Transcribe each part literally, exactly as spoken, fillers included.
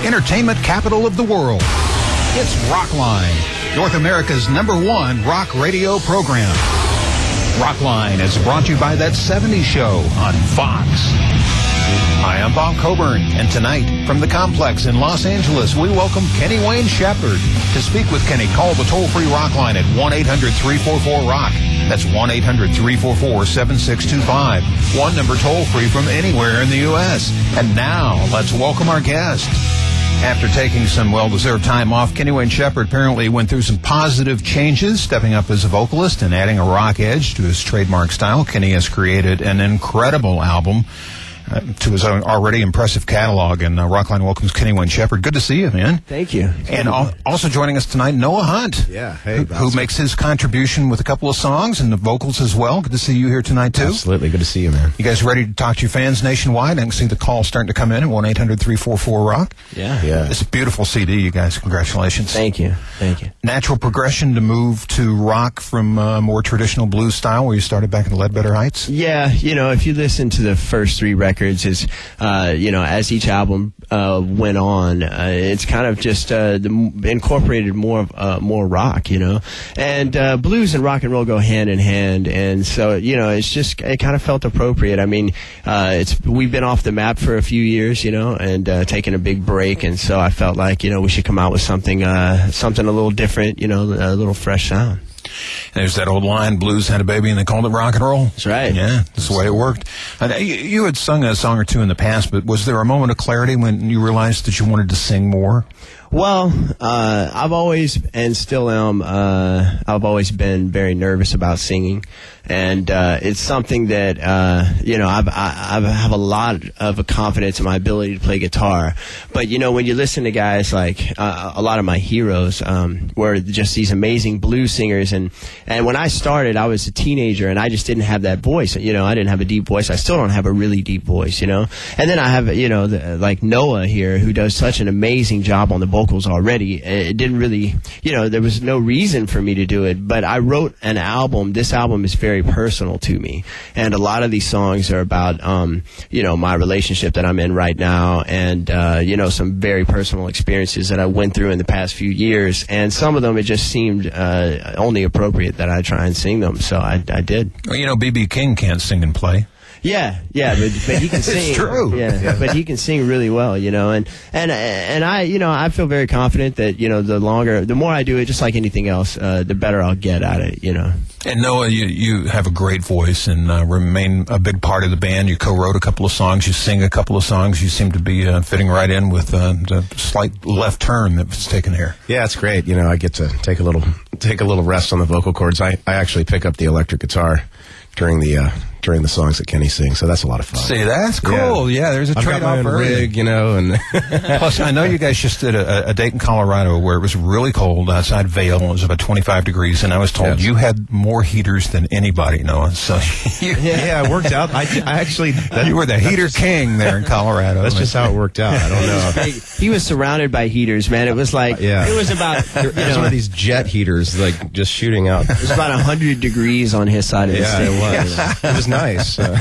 entertainment capital of the world. It's Rockline, North America's number one rock radio program. Rockline is brought to you by That seventies Show on Fox. Hi, I'm Bob Coburn, and tonight from the Complex in Los Angeles, we welcome Kenny Wayne Shepherd. To speak with Kenny, call the toll-free Rockline at one eight hundred three four four rock. That's one eight hundred three four four seven six two five. One number toll-free from anywhere in the U S And now, let's welcome our guest. After taking some well-deserved time off, Kenny Wayne Shepherd apparently went through some positive changes, stepping up as a vocalist and adding a rock edge to his trademark style. Kenny has created an incredible album uh, to his own already impressive catalog, and uh, Rockline welcomes Kenny Wayne Shepherd. Good to see you, man. Thank you. And al- also joining us tonight, Noah Hunt. Yeah, hey. Who, who makes his contribution with a couple of songs and the vocals as well. Good to see you here tonight, too. Absolutely. Good to see you, man. You guys ready to talk to your fans nationwide? I can see the call starting to come in at one eight hundred three four four rock. Yeah. Yeah. It's a beautiful C D, you guys. Congratulations. Thank you. Thank you. Natural progression to move to rock from uh, more traditional blues style where you started back in Ledbetter Heights? Yeah, you know, if you listen to the first three records, is uh, you know, as each album uh, went on, uh, it's kind of just uh, the, incorporated more of uh, more rock, you know, and uh, blues and rock and roll go hand in hand, and so you know, it's just it kind of felt appropriate. I mean, uh, it's we've been off the map for a few years, you know, and uh, taking a big break, and so I felt like you know we should come out with something uh, something a little different, you know, a little fresh sound. There's that old line, blues had a baby and they called it rock and roll. That's right. Yeah, that's the way it worked. And you, you had sung a song or two in the past, but was there a moment of clarity when you realized that you wanted to sing more? Well, uh, I've always, and still am, uh, I've always been very nervous about singing. And, uh, it's something that, uh, you know, I've, I, I have a lot of a confidence in my ability to play guitar. But, you know, when you listen to guys like, uh, a lot of my heroes, um, were just these amazing blues singers. And, and when I started, I was a teenager and I just didn't have that voice. You know, I didn't have a deep voice. I still don't have a really deep voice, you know. And then I have, you know, the, like Noah here, who does such an amazing job on the vocals already. It didn't really, you know, there was no reason for me to do it, but I wrote an album. This album is very personal to me, and a lot of these songs are about, um, you know, my relationship that I'm in right now, and, uh, you know, some very personal experiences that I went through in the past few years, and some of them it just seemed uh, only appropriate that I try and sing them, so I, I did. Well, you know, B B King can't sing and play. Yeah, yeah, but, but he can sing. It's true. Yeah, yeah, but he can sing really well, you know, and, and, and I, you know, I feel very confident that, you know, the longer, the more I do it, just like anything else, uh, the better I'll get at it, you know. And Noah, you, you have a great voice and uh, remain a big part of the band. You co-wrote a couple of songs. You sing a couple of songs. You seem to be uh, fitting right in with uh, the slight left turn that was taken here. Yeah, it's great. You know, I get to take a little take a little rest on the vocal cords. I, I actually pick up the electric guitar during the uh, during the songs that Kenny sings, so that's a lot of fun. See, that's cool. Yeah, yeah there's a I've trade-off got my own rig, you know, and plus I know you guys just did a, a date in Colorado where it was really cold outside Vail. It was about twenty-five degrees, and I was told yes. you had more heaters than anybody, Noah. So you, yeah, it worked out. I, I actually that, you were the heater just, king there in Colorado. That's just how it worked out. I don't know. He was surrounded by heaters, man. It was like uh, yeah. it was about you know, it was one of these jet heaters, like just shooting out. It was about a hundred degrees on his side of the yeah, state. It was. Yeah. It was nice. Uh,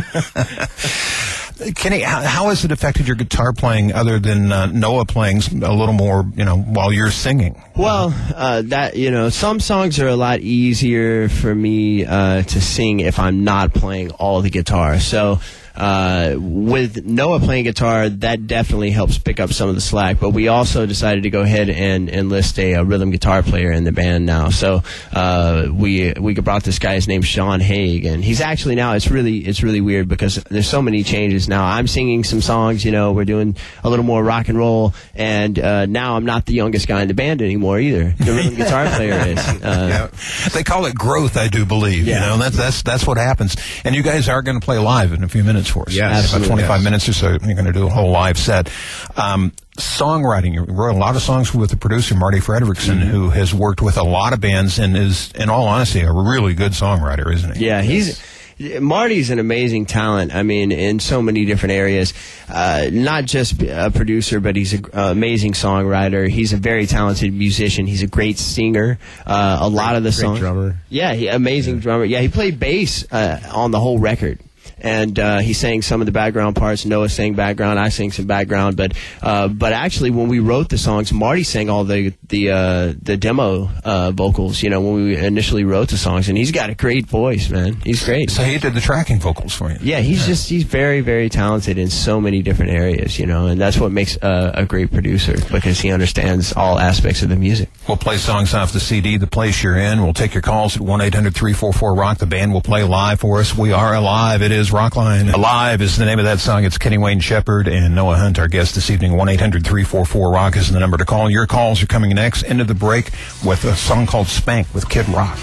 Kenny, how, how has it affected your guitar playing other than uh, Noah playing a little more, you know, while you're singing? Well, uh, that, you know, some songs are a lot easier for me uh, to sing if I'm not playing all the guitar. So, Uh, with Noah playing guitar, that definitely helps pick up some of the slack. But we also decided to go ahead and enlist a, a rhythm guitar player in the band now. So uh, we we brought this guy. His name's Sean Haig, and he's actually now. It's really it's really weird because there's so many changes now. I'm singing some songs. You know, we're doing a little more rock and roll, and uh, now I'm not the youngest guy in the band anymore either. The rhythm guitar player is. Uh, yeah. They call it growth, I do believe. Yeah. You know, that's that's that's what happens. And you guys are going to play live in a few minutes for us. Yes, about twenty-five yes. minutes or so. You're going to do a whole live set. Um, songwriting. You wrote a lot of songs with the producer Marty Fredrickson, mm-hmm. who has worked with a lot of bands and is, in all honesty, a really good songwriter, isn't he? Yeah, he's. Marty's an amazing talent. I mean, in so many different areas. Uh, not just a producer, but he's an amazing songwriter. He's a very talented musician. He's a great singer. Uh, a lot of the great songs. drummer. Yeah, he, amazing yeah. drummer. Yeah, he played bass uh, on the whole record. and uh, he sang some of the background parts. Noah sang background. I sang some background. But uh, but actually, when we wrote the songs, Marty sang all the the uh, the demo uh, vocals. You know, when we initially wrote the songs, and he's got a great voice, man. He's great. So he did the tracking vocals for you. Yeah, he's yeah. just he's very very talented in so many different areas. You know, and that's what makes uh, a great producer, because he understands all aspects of the music. We'll play songs off the C D, The Place You're In. We'll take your calls at one eight hundred three four four rock. The band will play live for us. We are alive. It is Rockline. Alive is the name of that song. It's Kenny Wayne Shepherd and Noah Hunt, our guest this evening. one eight hundred three four four rock is the number to call. Your calls are coming next. Into the break with a song called Spank with Kid Rock.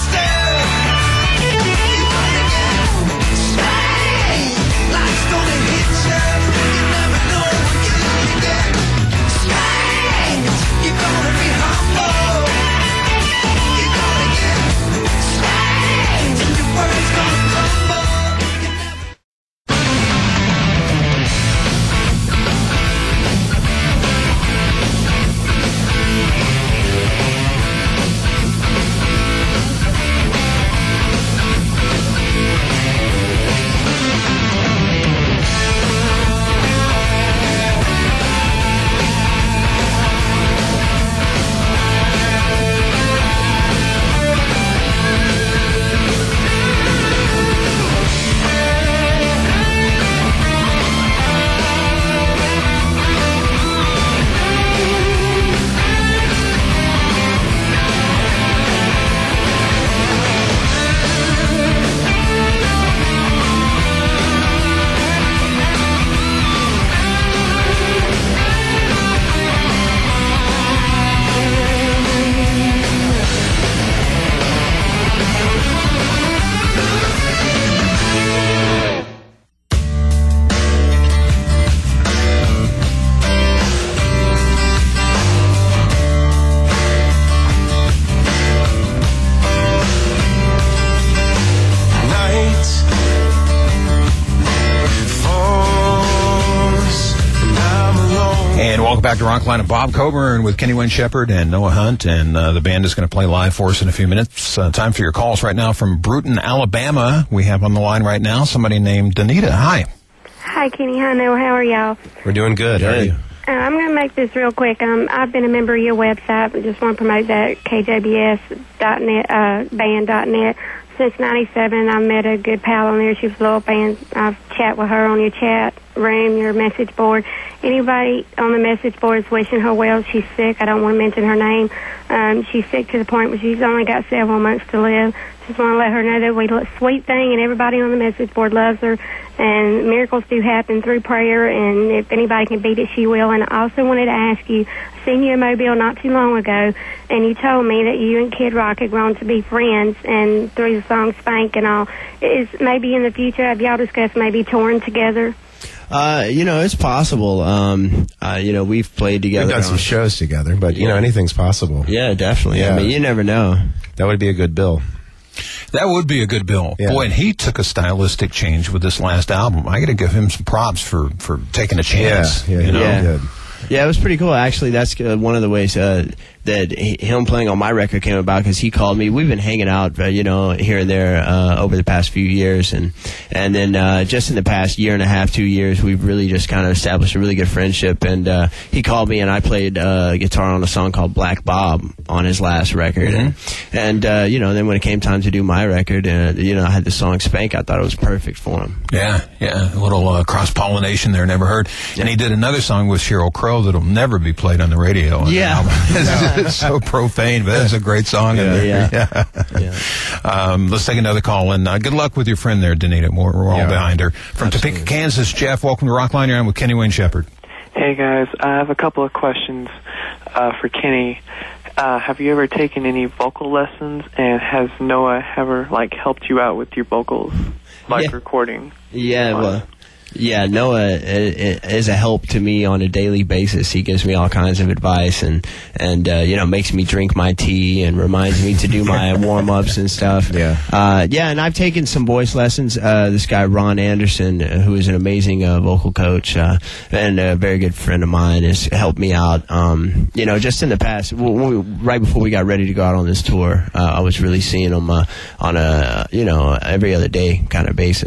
Back to Rockline and Bob Coburn with Kenny Wayne Shepherd and Noah Hunt, and uh, the band is going to play live for us in a few minutes. Uh, time for your calls right now from Bruton, Alabama. We have on the line right now somebody named Danita. Hi. Hi, Kenny. Hi, Noah. How are y'all? We're doing good. How are you? Uh, I'm going to make this real quick. Um, I've been a member of your website. I just want to promote that, K J B S dot net, uh, band dot net. Since ninety-seven, I've met a good pal on there. She was a little fan. I've chat with her on your chat room, your message board. Anybody on the message board is wishing her well. She's sick. I don't want to mention her name. Um, she's sick to the point where she's only got several months to live. Just want to let her know that we look sweet thing, and everybody on the message board loves her. And miracles do happen through prayer, and if anybody can beat it, she will. And I also wanted to ask you, I seen you in Mobile not too long ago, and you told me that you and Kid Rock had grown to be friends, and through the song Spank and all. Is maybe in the future, have y'all discussed maybe touring together? Uh, you know, it's possible. Um, uh, you know, we've played together. We've done some shows together, but, you know, anything's possible. Yeah, definitely. Yeah. I mean, you never know. That would be a good bill. That would be a good bill. Yeah. Boy, and he took a stylistic change with this last album. I got to give him some props for, for taking a chance. Yeah, yeah, you know? yeah. Good. Yeah, it was pretty cool. Actually, that's uh, one of the ways uh, that he, him playing on my record came about, because he called me. We've been hanging out, uh, you know, here and there uh, over the past few years, and and then uh, just in the past year and a half, two years, we've really just kind of established a really good friendship. And uh, he called me, and I played uh, guitar on a song called Black Bob on his last record, mm-hmm. and, and uh, you know, then when it came time to do my record, uh, you know, I had the song Spank. I thought it was perfect for him. Yeah, yeah, a little uh, cross pollination there, never heard. Yeah. And he did another song with Sheryl Crow that'll never be played on the radio. On yeah. The it's so profane, but it's a great song. Yeah, and yeah. yeah. yeah. Um, let's take another call, and uh, good luck with your friend there, Danita. We're, we're all yeah. behind her. From Absolutely. Topeka, Kansas, Jeff, welcome to Rockline. You're on with Kenny Wayne Shepherd. Hey, guys. I have a couple of questions uh, for Kenny. Uh, have you ever taken any vocal lessons, and has Noah ever, like, helped you out with your vocals, like yeah. recording? Yeah, well... Yeah, Noah is a help to me on a daily basis. He gives me all kinds of advice, and and uh, you know, makes me drink my tea and reminds me to do my warm ups and stuff. Yeah, uh, yeah, and I've taken some voice lessons. Uh, this guy Ron Anderson, uh, who is an amazing uh, vocal coach uh, and a very good friend of mine, has helped me out. Um, you know, just in the past, when we, right before we got ready to go out on this tour, uh, I was really seeing him uh, on a you know every other day kind of basis.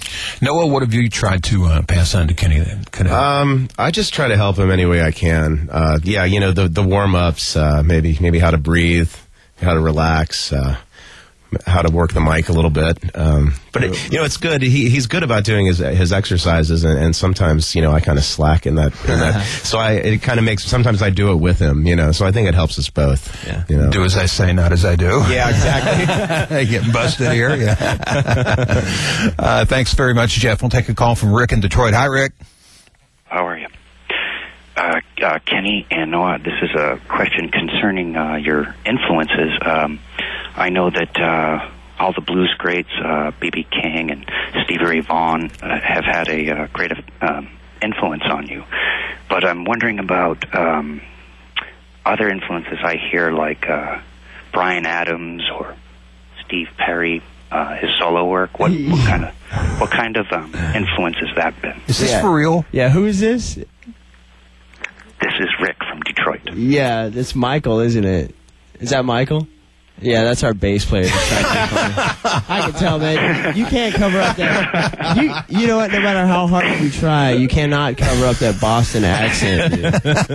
Noah, what have you tried to uh, pass on to Kenny then? Could I- Um, I just try to help him any way I can. Uh, yeah, you know, the the warm ups, uh, maybe maybe how to breathe, how to relax, uh, how to work the mic a little bit. Um, but it, you know, it's good. He he's good about doing his his exercises, and, and sometimes you know I kind of slack in that. In that. So I it kind of makes sometimes I do it with him. You know, so I think it helps us both. Yeah. You know? Do as I say, not as I do. Yeah, exactly. I get busted here. Yeah. uh, thanks very much, Jeff. We'll take a call from Rick in Detroit. Hi, Rick. How are you? Uh, uh, Kenny and Noah, this is a question concerning uh, your influences. Um, I know that uh, all the blues greats, uh, B B King and Stevie Ray Vaughan, uh, have had a uh, great um, influence on you. But I'm wondering about um, other influences I hear, like uh, Bryan Adams or Steve Perry, uh, his solo work. What, what kind of what kind of um, influence has that been? Is this Yeah. for real? Yeah, who is this? This is Rick from Detroit. Yeah, it's Michael, isn't it? Is that Michael? Yeah, that's our bass player. I can tell, man. You can't cover up that. You, you know what? No matter how hard you try, you cannot cover up that Boston accent, dude.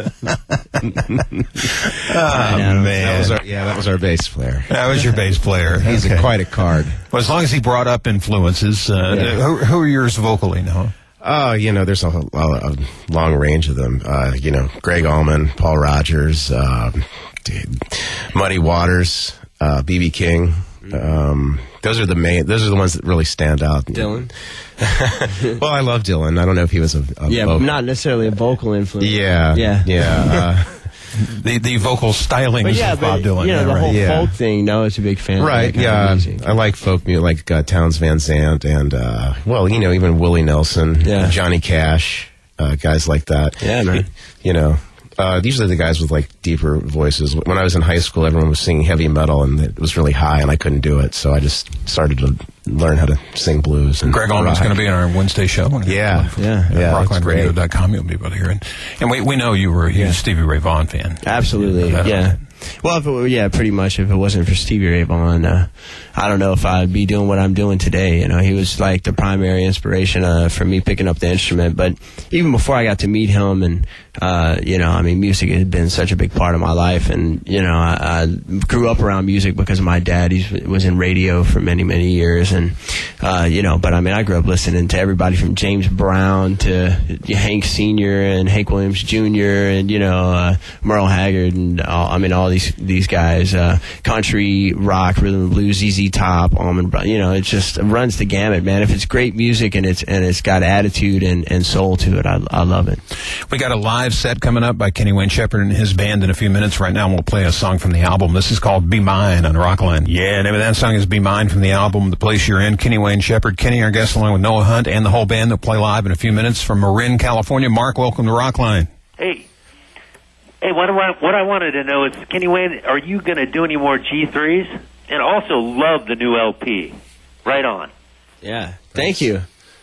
Oh, know. man. That was our, yeah, that was our bass player. That was your bass player. He's Okay. a, quite a card. Well, as long as he brought up influences, uh, Yeah. who, who are yours vocally, Noah? Oh, you know, there's a, a, a long range of them. Uh, you know, Greg Allman, Paul Rogers, uh, dude, Muddy Waters, uh, B B King. Um, those are the main. Those are the ones that really stand out. Dylan? Well, I love Dylan. I don't know if he was a, a Yeah, vocal- but not necessarily a vocal influence. Yeah, Yeah. yeah. Uh, The the vocal stylings But yeah, of Bob but, Dylan. you know, yeah, the right. whole Yeah. folk thing, Noah's a big fan right. of that kind Yeah, of music. I like folk music, like uh, Townes Van Zandt, and uh, well, you know, even Willie Nelson, Yeah. Johnny Cash, uh, guys like that. Yeah, man. You know. Uh, these are the guys with like deeper voices. When I was in high school, everyone was singing heavy metal, and it was really high, and I couldn't do it. So I just started to learn how to sing blues. And Greg Allman's going to be on our Wednesday show. Yeah, Yeah. yeah. rockline radio Rockline dot com. You'll be able to hear it. And we, we know you were a huge Yeah. Stevie Ray Vaughan fan. Absolutely, Yeah. yeah. Well, if it were, yeah, pretty much. If it wasn't for Stevie Ray Vaughan, uh, I don't know if I'd be doing what I'm doing today. You know, he was like the primary inspiration uh, for me picking up the instrument. But even before I got to meet him, and uh, you know, I mean, music had been such a big part of my life, and you know, I, I grew up around music because of my dad. He was in radio for many, many years, and uh, you know, but I mean, I grew up listening to everybody from James Brown to Hank Senior and Hank Williams Junior and you know, uh, Merle Haggard, and all, I mean, all these these guys, uh, country, rock, rhythm and blues, Z Z Top, Almond Brown. You know, it just runs the gamut, man. If it's great music and it's and it's got attitude and, and soul to it, I, I love it. We got a live set coming up by Kenny Wayne Shepherd and his band in a few minutes. Right now, we'll play a song from the album. This is called Be Mine on Rockline. Yeah, name of that song is Be Mine from the album The Place You're In. Kenny Wayne Shepherd, Kenny, our guest, along with Noah Hunt and the whole band. They'll play live in a few minutes from Marin, California. Mark, welcome to Rockline. Hey. Hey, what I, what I wanted to know is, Kenny Wayne, are you going to do any more G threes? And also love the new L P. Right on. Yeah, thank you.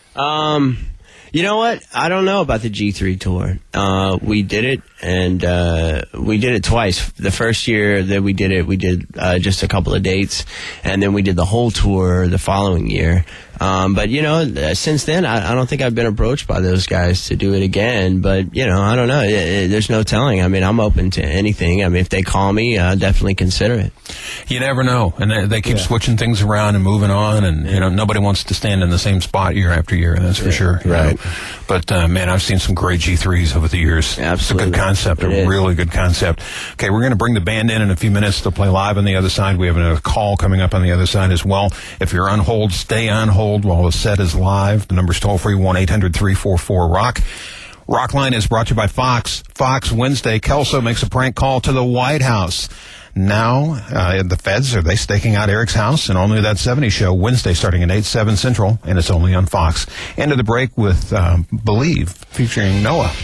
Um, you know what? I don't know about the G three tour. Uh, we did it, and uh, we did it twice. The first year that we did it, we did uh, just a couple of dates, and then we did the whole tour the following year. Um, but, you know, since then, I, I don't think I've been approached by those guys to do it again. But, you know, I don't know. It, it, there's no telling. I mean, I'm open to anything. I mean, if they call me, I'll definitely consider it. You never know. And they, they keep yeah. switching things around and moving on. And, you know, nobody wants to stand in the same spot year after year. That's for yeah. sure. Right. Know? But, uh, man, I've seen some great G threes over the years. Absolutely. It's a good concept, it a is. really good concept. Okay, we're going to bring the band in in a few minutes to play live on the other side. We have a call coming up on the other side as well. If you're on hold, stay on hold while the set is live. The number's toll free, one eight hundred three four four rock. Rockline is brought to you by Fox. Fox Wednesday, Kelso makes a prank call to the White House. Now, uh, the feds, are they staking out Eric's house? And Only That seventies Show, Wednesday, starting at eight, seven Central, and it's only on Fox. End of the break with um, Believe, featuring Noah.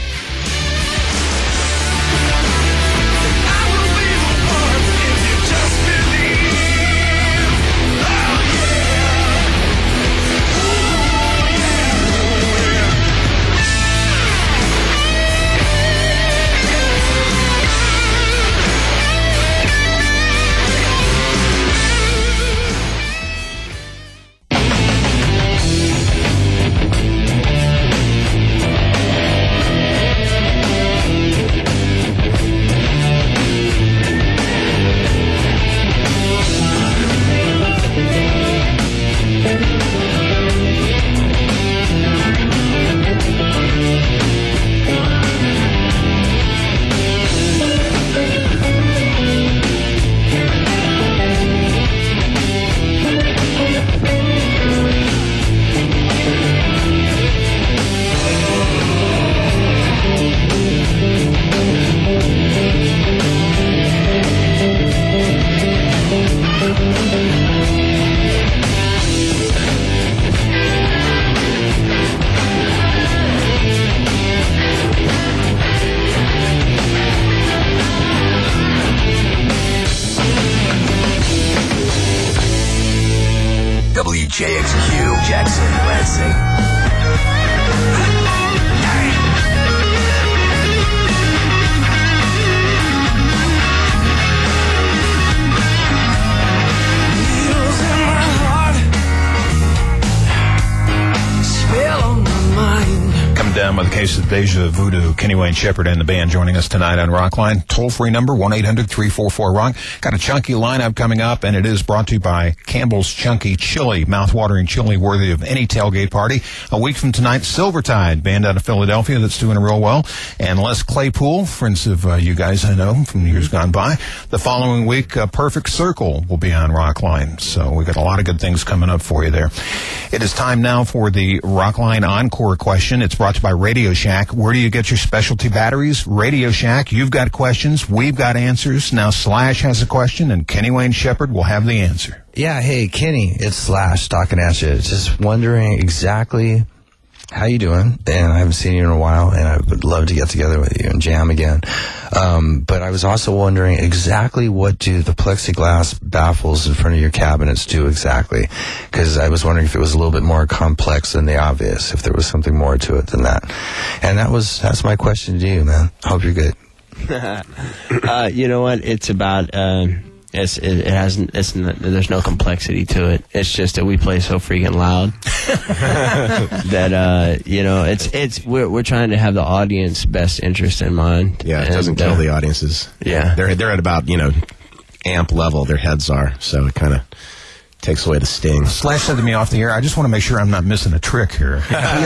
case of Deja Voodoo. Kenny Wayne Shepherd and the band joining us tonight on Rockline. Toll-free number, one eight hundred three four four rock. Got a chunky lineup coming up, and it is brought to you by Campbell's Chunky Chili. Mouth-watering chili worthy of any tailgate party. A week from tonight, Silvertide, band out of Philadelphia that's doing real well. And Les Claypool, friends of uh, you guys I know from years gone by. The following week, uh, Perfect Circle will be on Rockline. So we got a lot of good things coming up for you there. It is time now for the Rockline Encore question. It's brought to you by Radio Shack. Where do you get your specialty batteries? Radio Shack. You've got questions. We've got answers. Now Slash has a question, and Kenny Wayne Shepherd will have the answer. Yeah, hey, Kenny, it's Slash talking at you. Just wondering exactly how you doing, and I haven't seen you in a while, and I would love to get together with you and jam again. Um, but I was also wondering exactly what do the plexiglass baffles in front of your cabinets do exactly? Because I was wondering if it was a little bit more complex than the obvious, if there was something more to it than that. And that was that's my question to you, man. I hope you're good. uh, you know what? It's about... Uh, It's, it, it hasn't, it's, there's no complexity to it. It's just that we play so freaking loud that, uh, you know, it's, it's, we're, we're trying to have the audience best interest in mind. Yeah, it and, doesn't kill uh, the audiences. Yeah. They're, they're at about, you know, amp level, their heads are, so it kind of takes away the sting. Slash said to me off the air, I just want to make sure I'm not missing a trick here.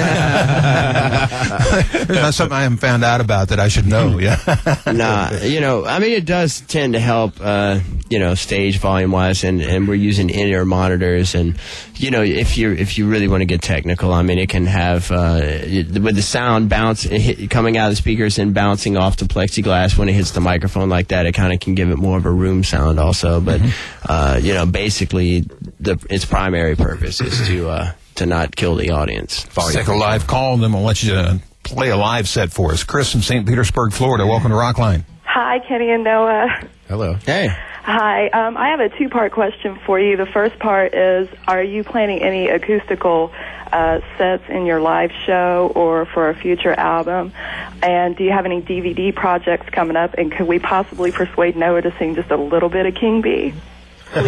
There's not something I haven't found out about that I should know. Yeah. Nah, you know, I mean, it does tend to help, uh, you know, stage volume-wise, and, and we're using in-ear monitors, and, you know, if you if you really want to get technical, I mean, it can have, uh, with the sound bounce, hit, coming out of the speakers and bouncing off the plexiglass when it hits the microphone like that, it kind of can give it more of a room sound also, but, mm-hmm. uh, you know, basically, the its primary purpose is to uh, to not kill the audience. Let's take a live call, and then we'll let you uh, play a live set for us. Chris from Saint Petersburg, Florida. Welcome to Rockline. Hi, Kenny and Noah. Hello. Hey. Hi. Um, I have a two-part question for you. The first part is, are you planning any acoustical uh, sets in your live show or for a future album? And do you have any D V D projects coming up? And could we possibly persuade Noah to sing just a little bit of King Bee? Well,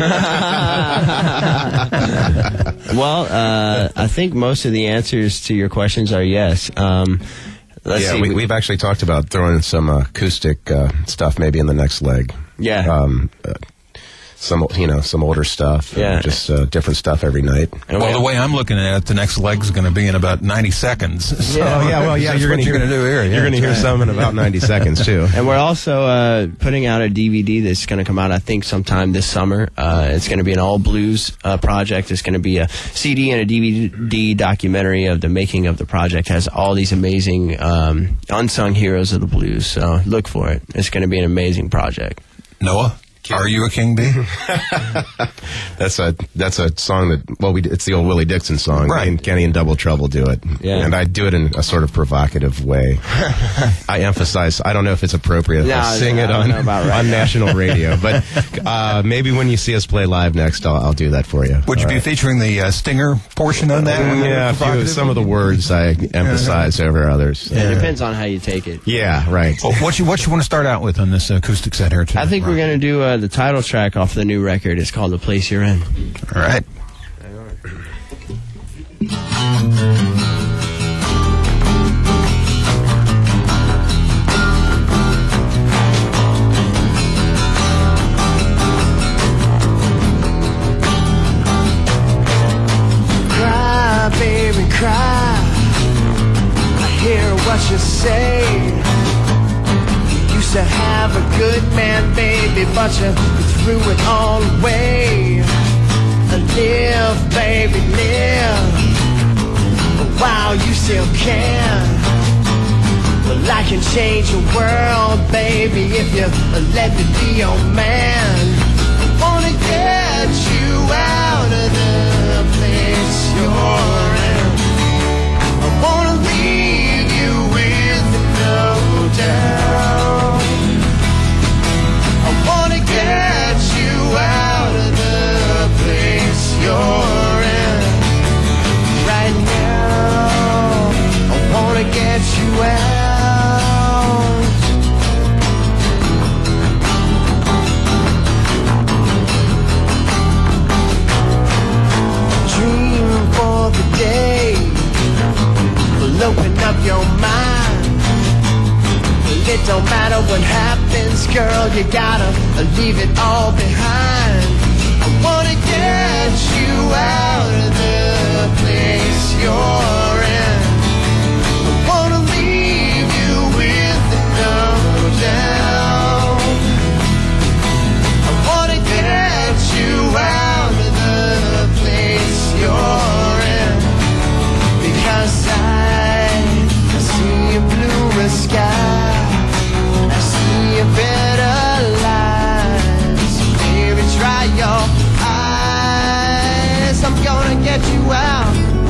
uh, I think most of the answers to your questions are yes. Um, let's yeah, see. we, we've actually talked about throwing some uh, acoustic uh, stuff maybe in the next leg. Yeah. Um, uh, some, you know, some older stuff. Yeah. Just uh, different stuff every night. Well, the way I'm looking at it, the next leg's going to be in about ninety seconds. So Yeah, oh, yeah, well, yeah, that's you're what gonna you're going to do here. You're Yeah, going to hear that's some in about ninety seconds, too. And we're also uh, putting out a D V D that's going to come out, I think, sometime this summer. Uh, it's going to be an all-blues uh, project. It's going to be a C D and a D V D documentary of the making of the project. It has all these amazing um, unsung heroes of the blues. So look for it. It's going to be an amazing project. Noah, are you a King Bee? That's a that's a song that, well, we it's the old Willie Dixon song. Right. And Kenny and Double Trouble do it. Yeah. And I do it in a sort of provocative way. I emphasize, I don't know if it's appropriate if No, I sing no, it I don't on, know about right on now. national radio. But uh, maybe when you see us play live next, I'll, I'll do that for you. Would you All be right. featuring the uh, stinger portion on that? Mm, yeah, a few, Provocative? some of the words I emphasize over others. It depends on how you take it. Yeah, right. Well, what you what you want to start out with on this acoustic set here tonight? I think we're going to do uh, the title track off the new record. It's called The Place You're In. All right. Cry, baby, cry. I hear what you say. You used to have a good man, baby, but you threw it all away. Live, baby, live while you still can. Well, I can change your world, baby, if you let me be your man. I wanna get you out of the place you're in. I wanna leave you with no doubt. I wanna get you out of the place you're in right now. I wanna get you out. Dream for the matter what happens, girl, you gotta leave it all behind. I wanna get you out of the place you're in. I wanna leave you with no doubt. I wanna get you out of the place you're in, because I, I see a bluer sky, I see a better life. So baby, dry your eyes, I'm gonna get you out.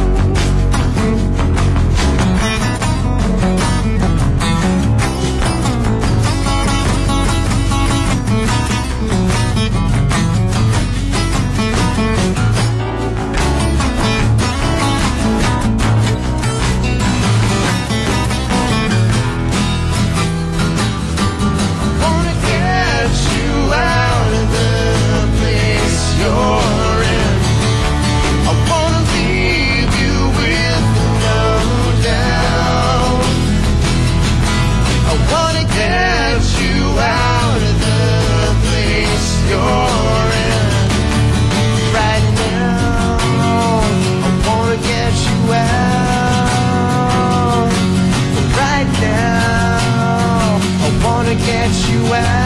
Get you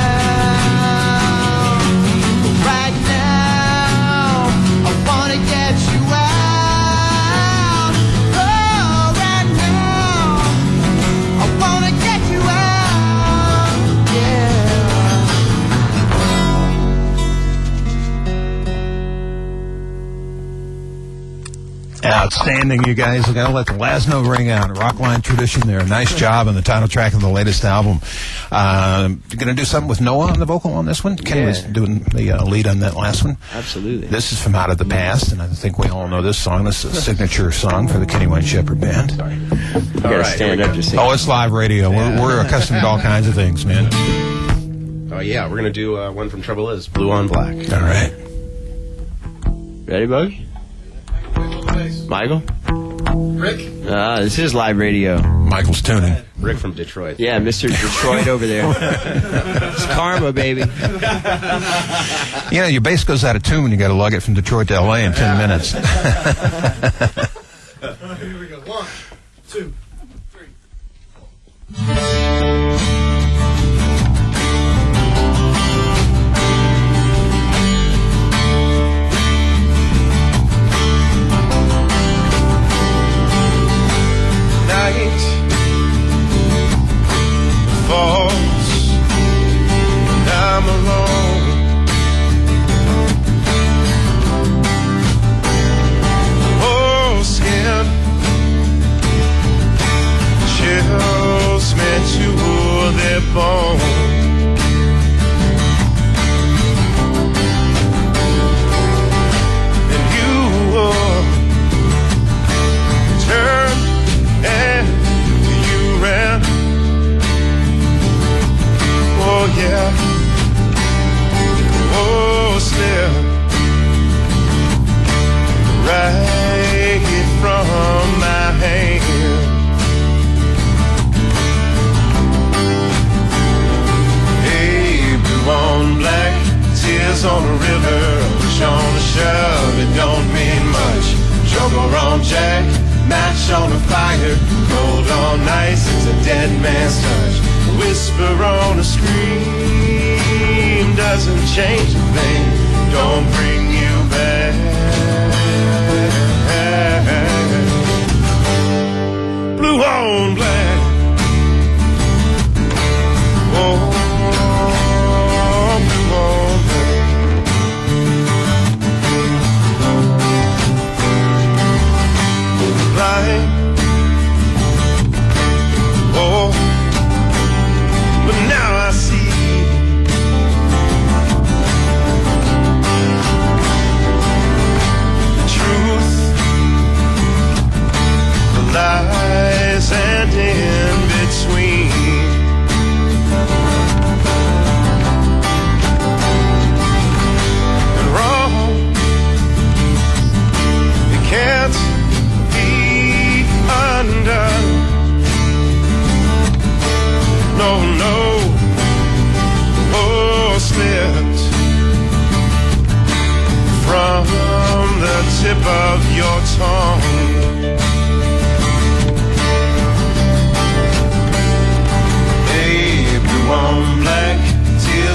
out right now. I wanna get you out. Oh, right now. I wanna get you out. Yeah. Outstanding, you guys. We gotta let the last note ring out. Rockline tradition there. Nice job on the title track of the latest album. Uh, you're going to do something with Noah on the vocal on this one? Kenny Yeah. was doing the uh, lead on that last one. Absolutely. This is from Out of the Past, and I think we all know this song. This is a signature song for the Kenny Wayne Shepherd Band. You gotta right, stand up to sing. Oh, it's live radio. We're, we're accustomed to all kinds of things, man. Oh yeah, we're gonna do uh, one from Trouble Is, Blue on Black. All right. Ready, Buggy? Michael? Rick? Uh, this is live radio. Michael's tuning. Rick from Detroit. Yeah, Mister Detroit over there. It's karma, baby. You know, your bass goes out of tune when you got to lug it from Detroit to L A in ten minutes. Here we go. One, two, three. Night falls and I'm alone. Oh, skin chills me to the bone. And you will turn and you ran. Oh yeah. Oh, slip right from my hand. Hey, blue on black, tears on the river, push on the shove, it don't mean much. Joker on Jack, match on the fire, cold on ice, it's a dead man's touch. Whisper on a scream doesn't change a thing, don't bring you back. Blue on black. Oh, blue on black. Blind. Oh, but now I see the truth, the lies and in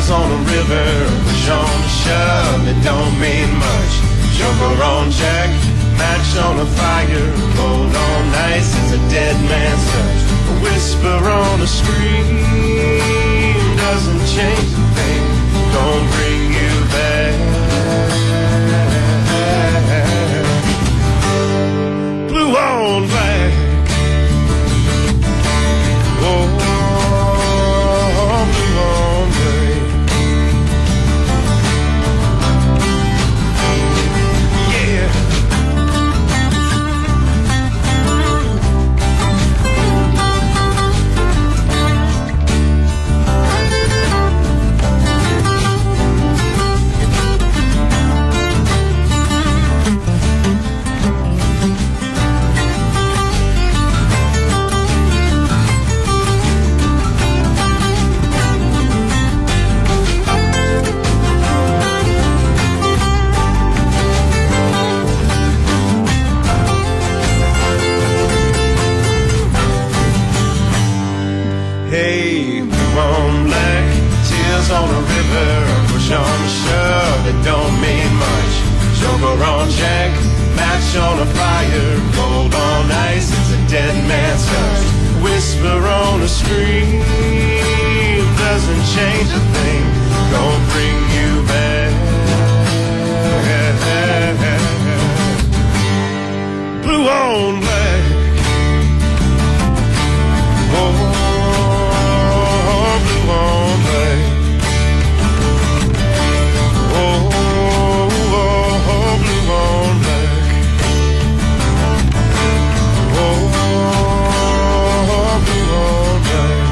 tears on a river, push on a shove, it don't mean much. Joker on Jack, match on a fire, cold on ice, it's a dead man's touch. A whisper on a scream doesn't change a thing, don't bring you back. Blue on black. Oh, blue on black. Yeah. Hey, blue on black, tears on a river, push on a shove, it don't mean much. Joker on Jack, match on a fire, cold on ice, it's a dead man's touch. Whisper on a scream doesn't change a thing, don't bring you back. Blue on black. Oh, blue on black. Oh, oh, oh, blue on black. Oh, blue on black.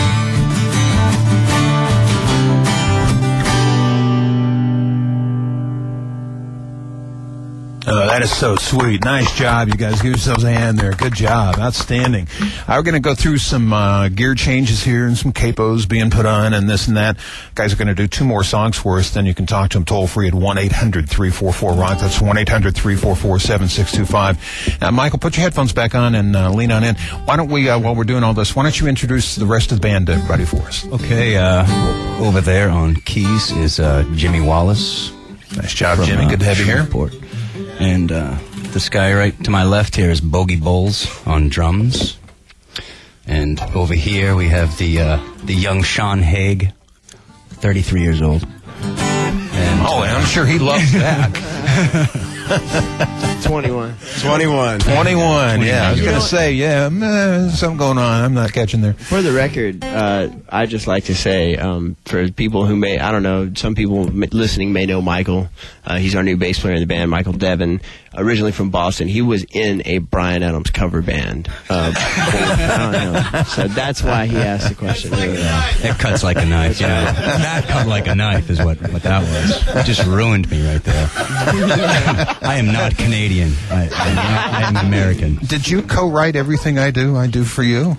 Oh, that is so sweet. Nice job. You guys give yourselves a hand there. Good job. Outstanding. Uh, we're going to go through some uh, gear changes here and some capos being put on and this and that. Guys are going to do two more songs for us. Then you can talk to them toll free at one eight hundred three four four rock. That's one eight hundred three four four seven six two five. Uh, Michael, put your headphones back on and uh, lean on in. Why don't we, uh, while we're doing all this, why don't you introduce the rest of the band to everybody for us? Okay, uh, over there on keys is uh, Jimmy Wallace. Nice job, from, Jimmy. Uh, Good to have you here. Shreveport. And uh, this guy right to my left here is Bogey Bowles on drums. And over here we have the uh, the young Sean Haig, thirty-three years old. And, oh, I'm sure he loves that. twenty-one. twenty-one. twenty-one, yeah. I was going to say, yeah, meh, something going on. I'm not catching there. For the record, uh, I just like to say, um, for people who may, I don't know, some people m- listening may know Michael. Uh, he's our new bass player in the band, Michael Devin, originally from Boston. He was in a Bryan Adams cover band. Uh, I don't know. So that's why he asked the question. It cuts like a knife, you know. That cut like a knife is what, what that was. It just ruined me right there. I am not Canadian. I, I'm not, I am American. Did you co-write everything I do? I do for you.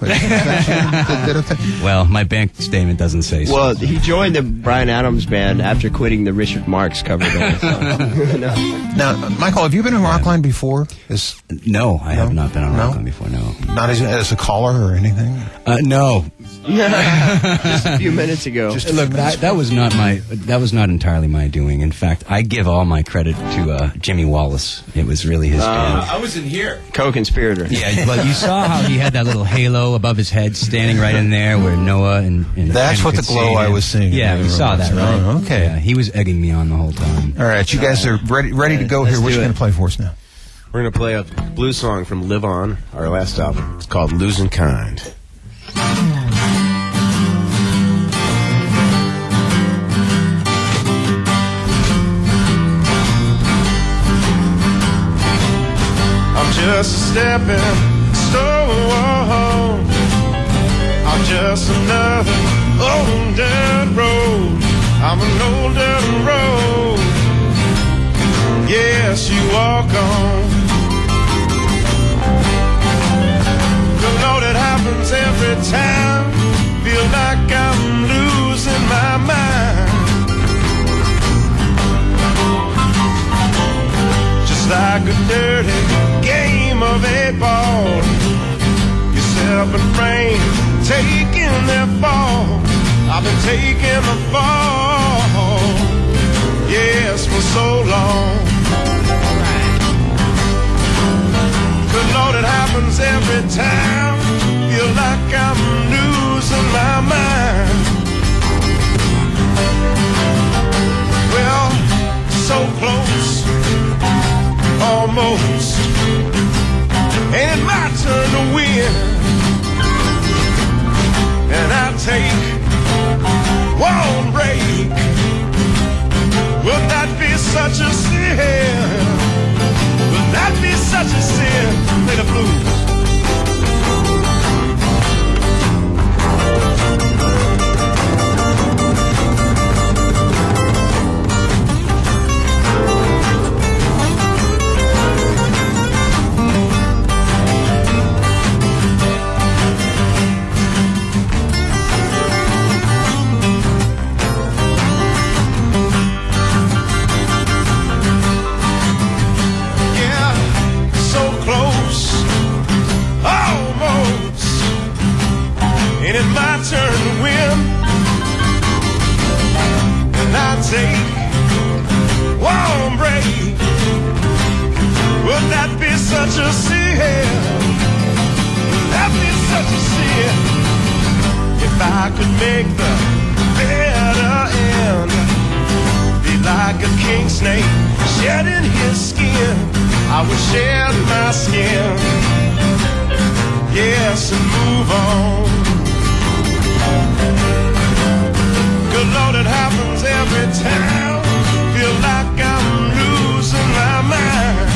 Well, my bank statement doesn't say so. Well, he joined the Bryan Adams band after quitting the Richard Marx cover band. So. No. Now, Michael, have you been in Rockline before? Is, no, I no? have not been on no? Rockline before, no. Not as, as a caller or anything? Uh, no. Just a few minutes ago. Just Look, that, that was not my. That was not entirely my doing. In fact, I give all my credit to uh, Jimmy Wallace. It was really his Uh, band. I was in here. Co-conspirator. Yeah, but you saw how he had that little halo above his head, standing right in there where Noah and, and That's what the glow I was seeing. Yeah, you saw that, right? Oh, okay. Yeah, he was egging me on the whole time. All right, you guys are ready ready to go Let's here. What do you it. going to play for us now? We're going to play a blues song from Live On, our last album. It's called Losing Kind. I'm just a stepping stone. I'm just another old dirt road. I'm an old dirt road. Yes, you walk on. You know that happens every time. Feel like I'm losing my mind. Just like a dirty game of eight ball. Yourself and brain taking their fall. I've been taking the fall, yes, for so long. Good Lord, it happens every time. Feel like I'm losing my mind. Well, so close, almost. Ain't it my turn to win? And I take one break. Would that be such a sin? Would that be such a sin? Play the blues. Turn to win, and I take one break. Would that be such a sin? Would that be such a sin? If I could make the better end, be like a king snake shedding his skin, I would shed my skin, yes, and move on. Good Lord, it happens every time. Feel like I'm losing my mind.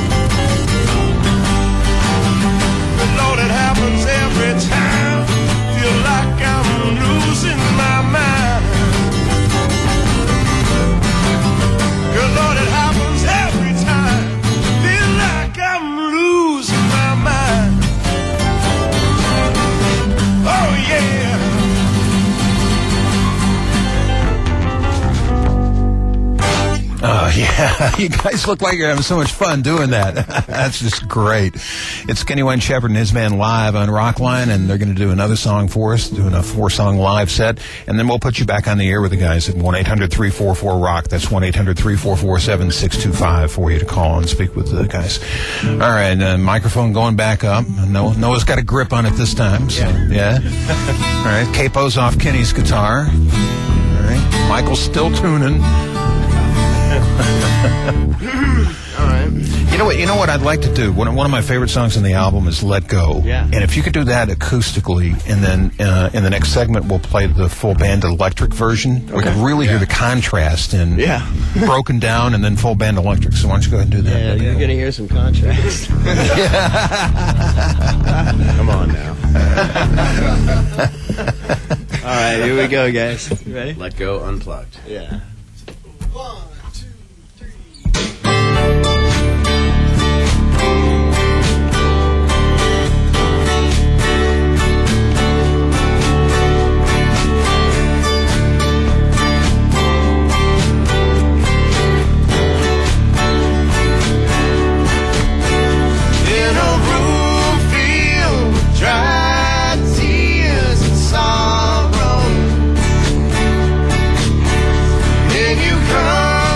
Good Lord, it happens every time. Feel like I'm losing my mind. Good Lord, it happens every time. Feel like I'm losing my mind. Oh yeah. Oh, yeah. You guys look like you're having so much fun doing that. That's just great. It's Kenny Wayne Shepherd and his band live on Rockline, and they're going to do another song for us, doing a four-song live set, and then we'll put you back on the air with the guys at one eight hundred three four four rock. That's one eight hundred three four four seven six two five for you to call and speak with the guys. All right, uh, microphone going back up. Noah, Noah's got a grip on it this time, so, yeah. All right, capo's off Kenny's guitar. All right, Michael's still tuning. All right. You know what? You know what I'd like to do. One, one of my favorite songs on the album is "Let Go." Yeah. And if you could do that acoustically, and then uh, in the next segment we'll play the full band electric version. Okay. We can really yeah. hear the contrast in yeah. broken down and then full band electric. So why don't you go ahead and do that? Yeah, you're gonna hear some contrast. Come on now. All right, here we go, guys. You ready? Let Go Unplugged. Yeah. Sorrow. Then you come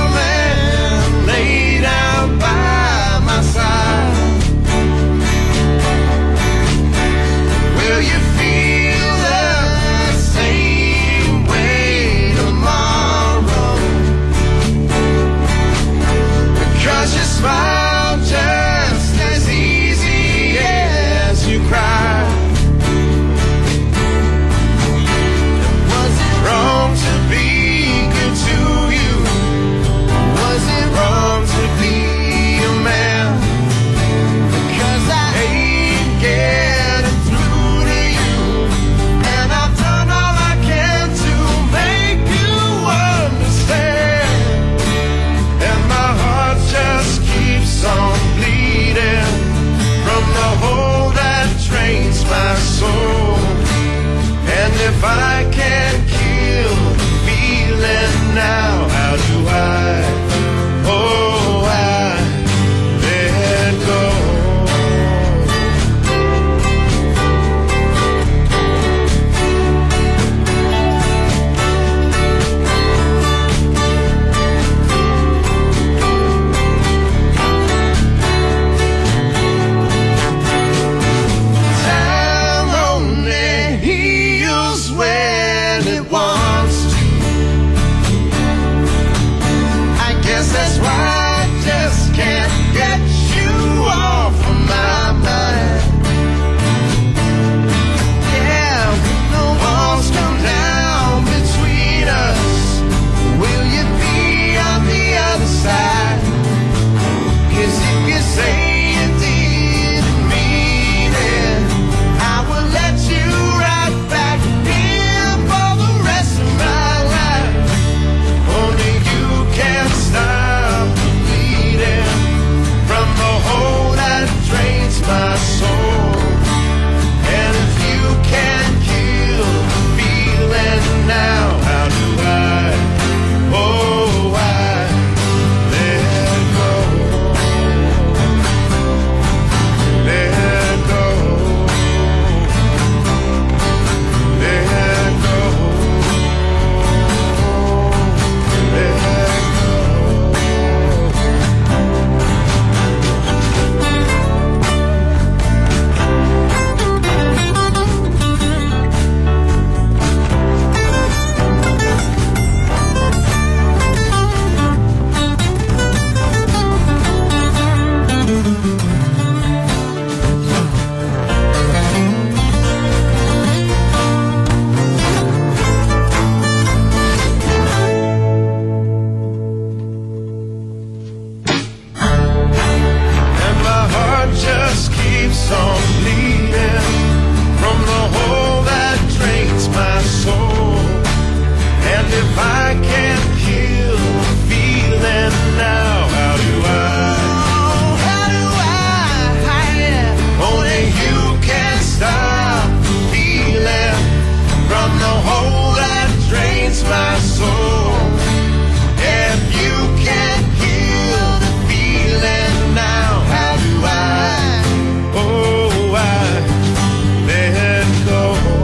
if I can't kill the feeling now, how do I? Oh, how do I? Only you can stop the feeling from the hole that drains my soul. If you can't kill the feeling now, how do I? Oh, I let go.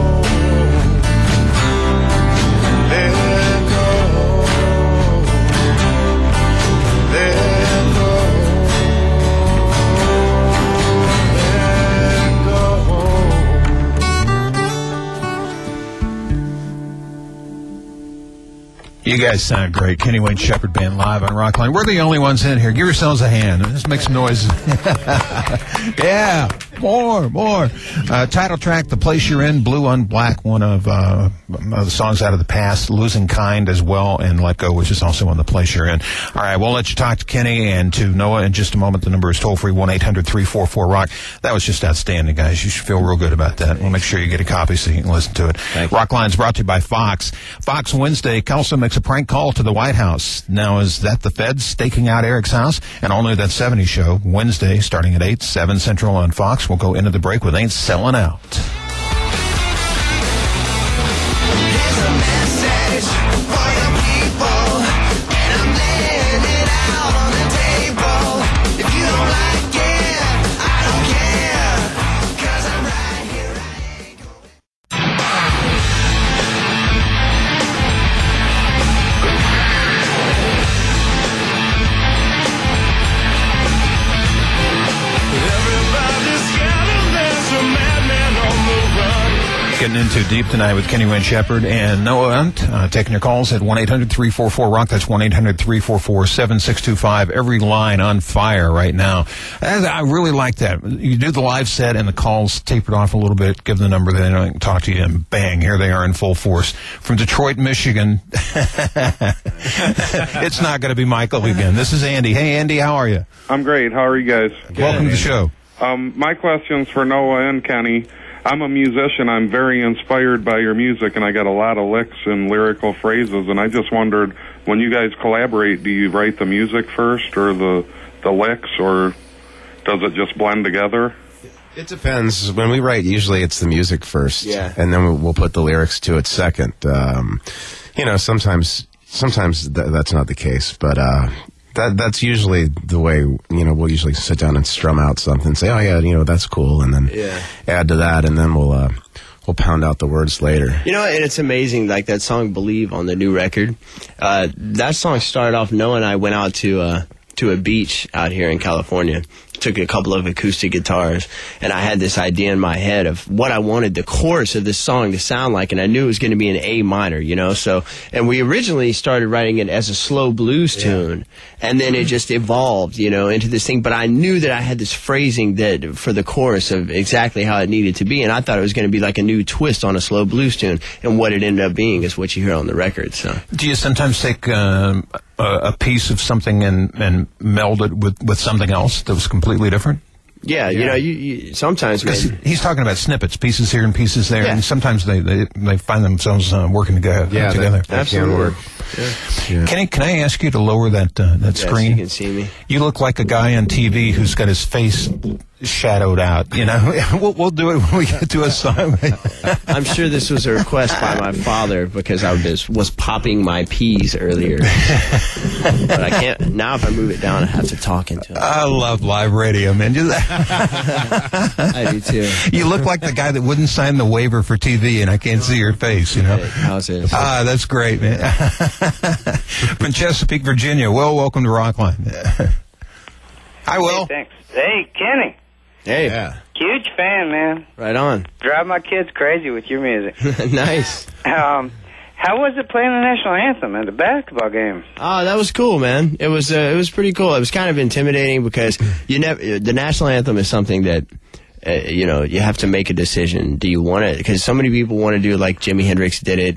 You guys sound great. Kenny Wayne Shepherd Band live on Rockline. We're the only ones in here. Give yourselves a hand. Just make some noise. Yeah, more, more. Uh, title track, The Place You're In, Blue on Black, one of uh, the songs out of the past. Losing Kind as well, and Let Go, which is also on The Place You're In. All right, we'll let you talk to Kenny and to Noah in just a moment. The number is toll-free, one eight hundred three four four rock. That was just outstanding, guys. You should feel real good about that. We'll make sure you get a copy so you can listen to it. Rockline's brought to you by Fox. Fox Wednesday, Kelso makes a prank call to the White House. Now, is that the feds staking out Eric's house? And all new That seventies Show, Wednesday, starting at eight, seven Central on Fox. We'll go into the break with Ain't Selling Out. Here's a message for your people, and I'm laying it out on the table. If you don't like it, I don't care, 'cause I'm right here, I ain't going. Everybody's scattered, there's a madman on the run. Getting into deep tonight with Kenny Wayne Shepherd and Noah Unt, uh, taking your calls at one eight hundred three four four rock. That's one eight hundred three four four seven six two five. Every line on fire right now. And I really like that. You do the live set and the calls tapered off a little bit, give the number, then I can talk to you, and bang, here they are in full force. From Detroit, Michigan, it's not going to be Michael again. This is Andy. Hey, Andy, how are you? I'm great. How are you guys? Welcome to the show. Um, my question's for Noah and Kenny. I'm a musician. I'm very inspired by your music, and I got a lot of licks and lyrical phrases, and I just wondered, when you guys collaborate, do you write the music first or the, the licks, or does it just blend together? It depends. When we write, usually it's the music first, Yeah. and then we'll put the lyrics to it second. Um, you know, sometimes sometimes th- that's not the case, but uh, that that's usually the way. You know, we'll usually sit down and strum out something, say, "Oh yeah, you know, that's cool," and then Yeah. add to that, and then we'll uh, we'll pound out the words later. You know, and it's amazing, like that song Believe on the new record. Uh, that song started off, Noah and I went out to uh, to a beach out here in California. Took a couple of acoustic guitars, and I had this idea in my head of what I wanted the chorus of this song to sound like, and I knew it was going to be an A minor, you know. So, and we originally started writing it as a slow blues tune, and then it just evolved, you know, into this thing. But I knew that I had this phrasing that for the chorus of exactly how it needed to be, and I thought it was going to be like a new twist on a slow blues tune, and what it ended up being is what you hear on the record. So, Do you sometimes take um, a, a piece of something and, and meld it with, with something else that was completely different? yeah, you know, you, you sometimes Because man, he's talking about snippets, pieces here and pieces there, Yeah. and sometimes they, they, they find themselves uh, working together. Yeah, that- together. that can Absolutely. work. Yeah. Kenny, can I ask you to lower that uh, that yes, screen? you can see me. You look like a guy on T V who's got his face shadowed out. You know, we'll, we'll do it when we get to a song. I'm sure this was a request by my father because I was was popping my peas earlier. But I can't now. If I move it down, I have to talk into it. I love live radio, man. You, I do too. you look like the guy that wouldn't sign the waiver for T V, and I can't see your face. You know. How's it? Ah, that's great, man. From Chesapeake, Virginia. Well, welcome to Rockline. Hi, Will. Hey, thanks. Hey, Kenny. Hey, Yeah. Huge fan, man. right on. Drive my kids crazy with your music. Nice. Um, how was it playing the national anthem at the basketball game? Oh, that was cool, man. It was uh, it was pretty cool. It was kind of intimidating because you never the national anthem is something that uh, you know you have to make a decision. Do you want it? Because so many people want to do like Jimi Hendrix did it.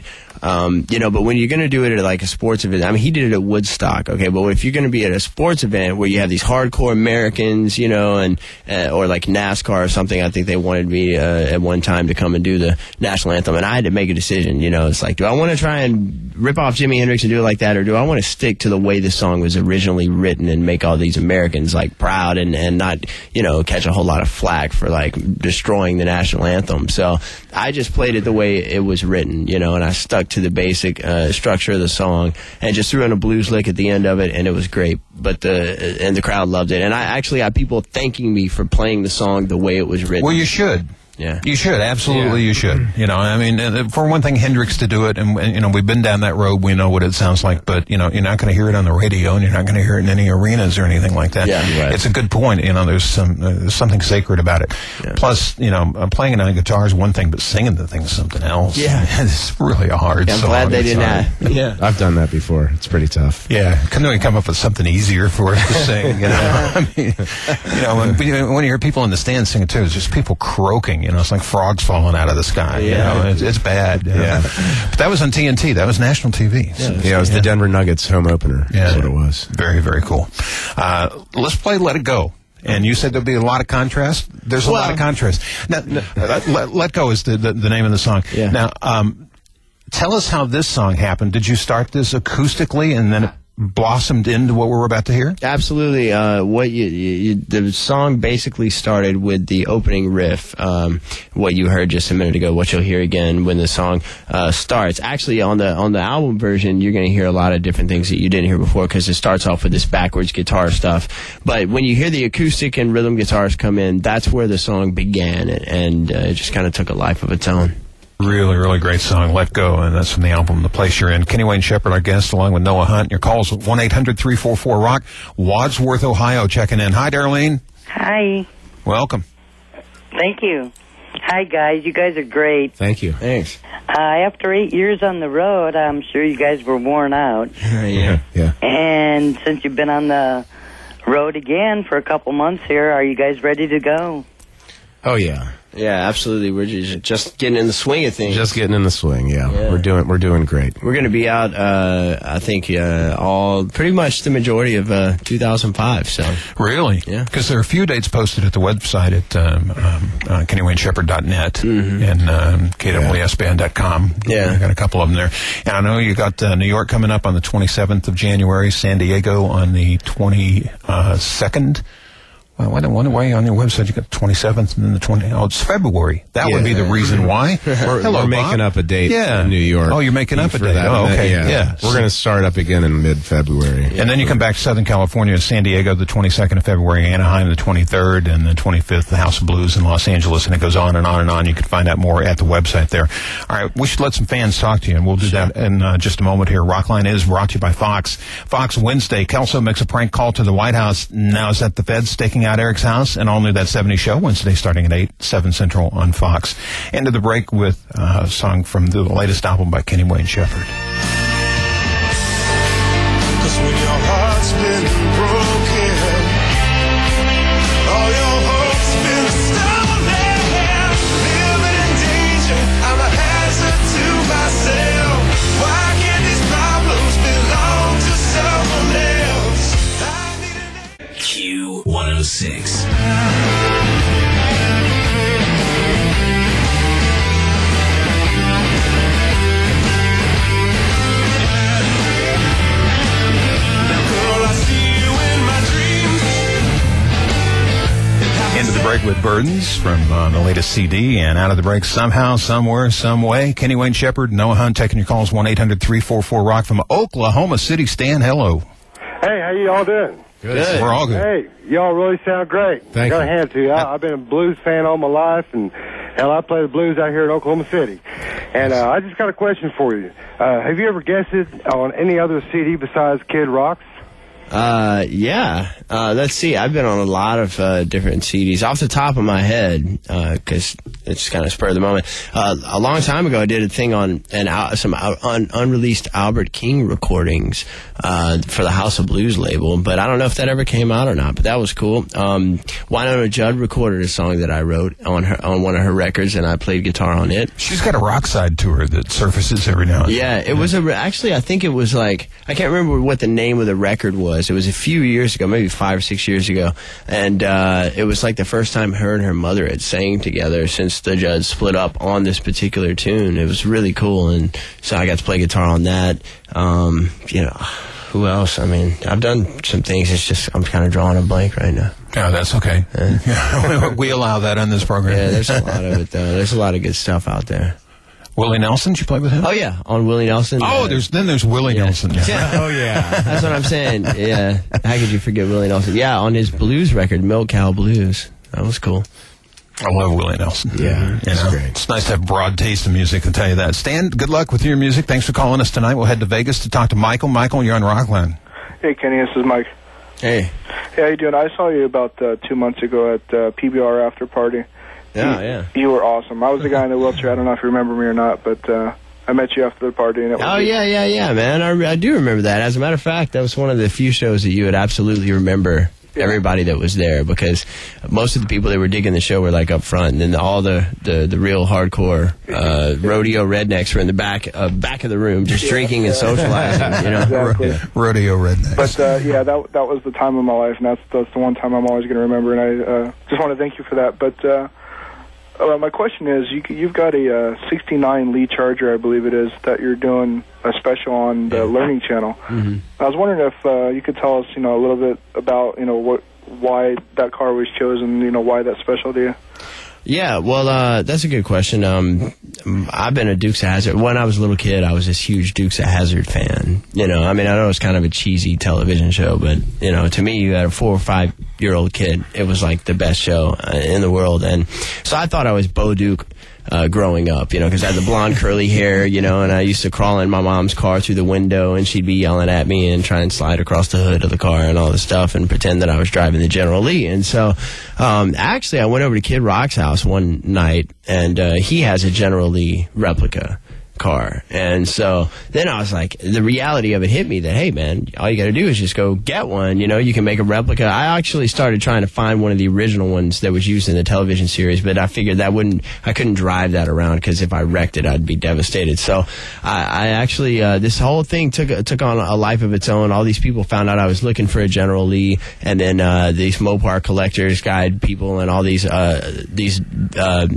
Um, you know, but when you're going to do it at like a sports event, I mean, he did it at Woodstock, okay, but if you're going to be at a sports event where you have these hardcore Americans, you know, and uh, or like NASCAR or something, I think they wanted me uh, at one time to come and do the national anthem, and I had to make a decision. You know, it's like, do I want to try and rip off Jimi Hendrix and do it like that, or do I want to stick to the way the song was originally written and make all these Americans like proud and, and not, you know, catch a whole lot of flack for like destroying the national anthem? So I just played it the way it was written, you know, and I stuck to the basic uh, structure of the song and just threw in a blues lick at the end of it, and it was great. But the and the crowd loved it, and I actually had people thanking me for playing the song the way it was written. Well, you should. Yeah. You should, absolutely Yeah. you should. You know, I mean, uh, for one thing, Hendrix to do it, and, and, you know, we've been down that road, we know what it sounds like, but, you know, you're not going to hear it on the radio, and you're not going to hear it in any arenas or anything like that. Yeah, right. It's a good point, you know, there's some uh, there's something sacred about it. Yeah. Plus, you know, uh, playing it on a guitar is one thing, but singing the thing is something else. Yeah. It's really a hard Yeah, I'm song. glad they It's didn't hard. have. Yeah. I've done that before. It's pretty tough. Yeah, couldn't we come up with something easier for us to sing? You know, I mean, you know, when, when you hear people in the stands singing too, it's just people croaking. You know, it's like frogs falling out of the sky. You Yeah. know, it's, it's bad. you know. Yeah. But that was on T N T. That was national T V. So, Yeah, it was the Denver Nuggets home opener. Yeah. That's what it was. Very, very cool. Uh, let's play "Let It Go." And you said there'll be a lot of contrast. There's a Well- lot of contrast. Now, no, let, let Go is the, the, the name of the song. Yeah. Now, um, tell us how this song happened. Did you start this acoustically and then it blossomed into what we're about to hear? Absolutely. Uh, what you, you, you, the song basically started with the opening riff, um, what you heard just a minute ago, what you'll hear again when the song uh, starts. Actually, on the on the album version, you're going to hear a lot of different things that you didn't hear before because it starts off with this backwards guitar stuff. But when you hear the acoustic and rhythm guitars come in, that's where the song began, and, and uh, it just kind of took a life of its own. Really, really great song, Let Go, and that's from the album The Place You're In. Kenny Wayne Shepherd, our guest, along with Noah Hunt. Your calls, one eight hundred three four four rock. Wadsworth, Ohio, checking in. Hi, Darlene. Hi. Welcome. Thank you. Hi, guys. You guys are great. Thank you. Thanks. Uh, after eight years on the road, I'm sure you guys were worn out. yeah. Yeah. And since you've been on the road again for a couple months here, are you guys ready to go? Oh, yeah. Yeah, absolutely. We're just, just getting in the swing of things. Just getting in the swing, yeah. Yeah. We're doing we're doing great. We're going to be out, uh, I think, uh, all pretty much the majority of uh, two thousand five. So Really? Yeah. Because there are a few dates posted at the website at um, um, uh, kenny wayne shepherd dot net Mm-hmm. and um, k w s band dot com. Yeah. I got a couple of them there. And I know you got uh, New York coming up on the twenty-seventh of January, San Diego on the twenty-second. Well, why, why, why on your website you got the twenty-seventh and then the twentieth? Oh, it's February. That would Yeah. be the reason why. We're, Hello, we're Bob. making up a date Yeah. in New York. Oh, you're making up a for date. that. Oh, okay. Yeah. Yeah. We're going to start up again in mid-February. And then you come back to Southern California, San Diego, the twenty-second of February, Anaheim, the twenty-third, and the twenty-fifth, the House of Blues in Los Angeles, and it goes on and on and on. You can find out more at the website there. All right, we should let some fans talk to you, and we'll do that in uh, just a moment here. Rockline is brought to you by Fox. Fox Wednesday, Kelso makes a prank call to the White House. Now is at the Fed staking out Eric's house, and all new That seventies Show, Wednesday starting at eight, seven Central on Fox. End of the break with uh, a song from the latest album by Kenny Wayne Shepherd. Cause when your heart's been broken, all your hopes been stolen, living in danger, I'm a hazard to myself. Why can't these problems belong to someone else? Q one oh six. Into the break with Burdens from uh, the latest C D, and out of the break somehow, somewhere, some way. Kenny Wayne Shepherd, Noah Hunt taking your calls, one eight hundred three four four rock from Oklahoma City. Stan, hello. Hey, how you all doing? Good. We're all good. Hey, y'all really sound great. Thank I got you. a hand to you. I, I've been a blues fan all my life, and hell, I play the blues out here in Oklahoma City. And uh, I just got a question for you. Uh, have you ever guessed it on any other C D besides Kid Rocks? Uh, yeah. Uh, let's see. I've been on a lot of uh, different C Ds. Off the top of my head, because uh, it's kind of spur of the moment. Uh, a long time ago, I did a thing on an uh, some uh, un- unreleased Albert King recordings uh, for the House of Blues label, but I don't know if that ever came out or not. But that was cool. Um, Wynonna Judd recorded a song that I wrote on her on one of her records, and I played guitar on it. She's got a rock side tour that surfaces every now and then. Yeah, it was a re- actually I think it was like I can't remember what the name of the record was. It was a few years ago, maybe five or six years ago, and uh, it was like the first time her and her mother had sang together since the Judds split up on this particular tune. It was really cool, and so I got to play guitar on that. Um, you know, who else? I mean, I've done some things. It's just I'm kind of drawing a blank right now. Yeah, that's okay. Uh, yeah, we allow that on this program. Yeah, there's a lot of it though. There's a lot of good stuff out there. Willie Nelson, did you play with him? Oh yeah, on Willie Nelson. Oh, uh, there's then there's Willie yeah. Nelson. Yeah. Oh yeah, that's what I'm saying. Yeah, how could you forget Willie Nelson? Yeah, on his blues record, Milk Cow Blues. That was cool. I love Willie Nelson. Yeah, you know, great. It's nice to have broad taste in music, I'll tell you that. Stan, good luck with your music. Thanks for calling us tonight. We'll head to Vegas to talk to Michael. Michael, you're on Rockland. Hey, Kenny, this is Mike. Hey. Hey, how you doing? I saw you about uh, two months ago at uh, P B R After Party. Yeah, you, yeah. You were awesome. I was the guy in the wheelchair. I don't know if you remember me or not, but uh, I met you after the party. And it was oh, yeah, yeah, yeah, man. I, I do remember that. As a matter of fact, that was one of the few shows that you would absolutely remember yeah. everybody that was there, because most of the people that were digging the show were like up front, and then all the, the, the real hardcore uh, rodeo rednecks were in the back uh, back of the room just yeah, drinking yeah. and socializing, you know. Exactly. Ro- rodeo rednecks. But, uh, yeah, that that was the time of my life, and that's, that's the one time I'm always going to remember, and I uh, just want to thank you for that. But uh, uh, my question is, you, you've got a uh, sixty-nine Lee Charger, I believe it is, that you're doing a special on the yeah. Learning Channel. Mm-hmm. I was wondering if uh, you could tell us, you know, a little bit about, you know, what why that car was chosen, you know, why that special to you. Yeah, well, uh, that's a good question. Um, I've been a Dukes of Hazzard. When I was a little kid, I was this huge Dukes of Hazzard fan. You know, I mean, I know it's kind of a cheesy television show, but, you know, to me, you had a four or five year old kid. It was like the best show uh, in the world. And so I thought I was Bo Duke uh, growing up, you know, because I had the blonde curly hair, you know, and I used to crawl in my mom's car through the window, and she'd be yelling at me and try and slide across the hood of the car and all this stuff and pretend that I was driving the General Lee. And so um, actually, I went over to Kid Rock's house one night, and uh, he has a General Lee replica car. And so then I was like, the reality of it hit me that, hey man, all you got to do is just go get one. You know, you can make a replica. I actually started trying to find one of the original ones that was used in the television series, but I figured that wouldn't, I couldn't drive that around, because if I wrecked it, I'd be devastated. So I, I actually, uh, this whole thing took took on a life of its own. All these people found out I was looking for a General Lee, and then uh, these Mopar collectors guide people and all these uh, these uh,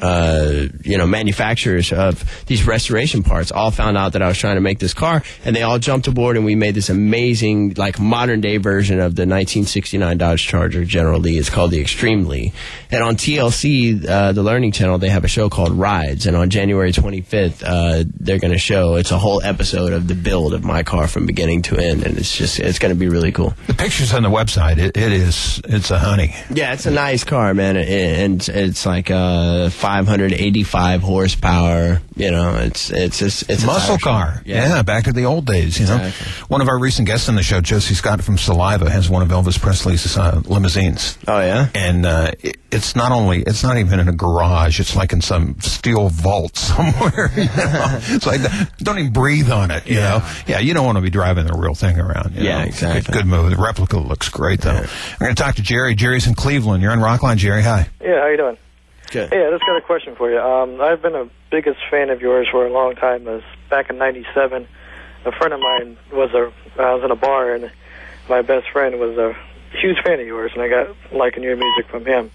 uh, you know, manufacturers of these restoration parts all found out that I was trying to make this car, and they all jumped aboard, and we made this amazing, like, modern day version of the nineteen sixty-nine Dodge Charger General Lee. It's called the Extreme Lee. And on T L C, uh, the Learning Channel, they have a show called Rides, and on January twenty-fifth, uh, they're going to show, it's a whole episode of the build of my car from beginning to end, and it's just, it's going to be really cool. The pictures on the website, it, it is, it's a honey. Yeah, it's a nice car, man, and it's like a five hundred eighty-five horsepower. You know, it's it's it's, it's muscle car. Yeah. yeah, back to the old days. You know, exactly. One of our recent guests on the show, Josie Scott from Saliva, has one of Elvis Presley's uh, limousines. Oh yeah, and uh, it, it's not only it's not even in a garage. It's like in some steel vault somewhere. You know? It's like don't even breathe on it. You yeah. know, yeah, you don't want to be driving the real thing around. You yeah, know? exactly. Good, good move. The replica looks great though. Yeah. We're going to talk to Jerry. Jerry's in Cleveland. You're on Rockline, Jerry. Hi. Yeah, how you doing? Good. Hey, I just got a question for you. Um, I've been a biggest fan of yours for a long time. As back in ninety-seven, a friend of mine was a. I was in a bar, and my best friend was a huge fan of yours, and I got liking your music from him.